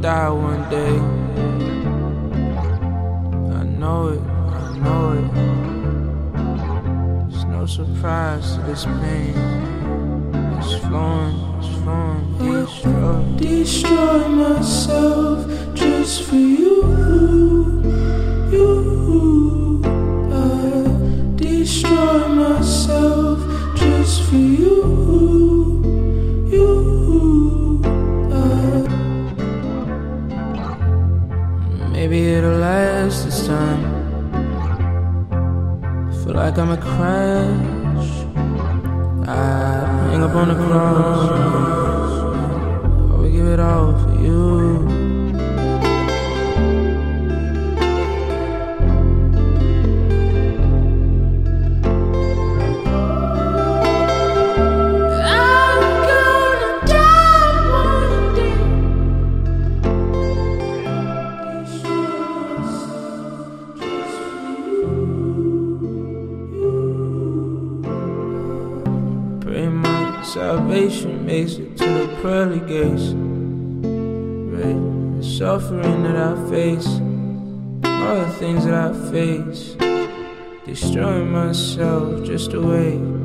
die one day. I know it, I know it. It's no surprise to this pain. It's flowing, destroy myself just for you. I destroy myself just for you. Maybe it'll last this time. Feel like I'm a crash. I hang up on the cross. I will give it all for you. Pray my salvation makes it to the pearly gates. Right, the suffering that I face, all the things that I face, destroying myself just to wait.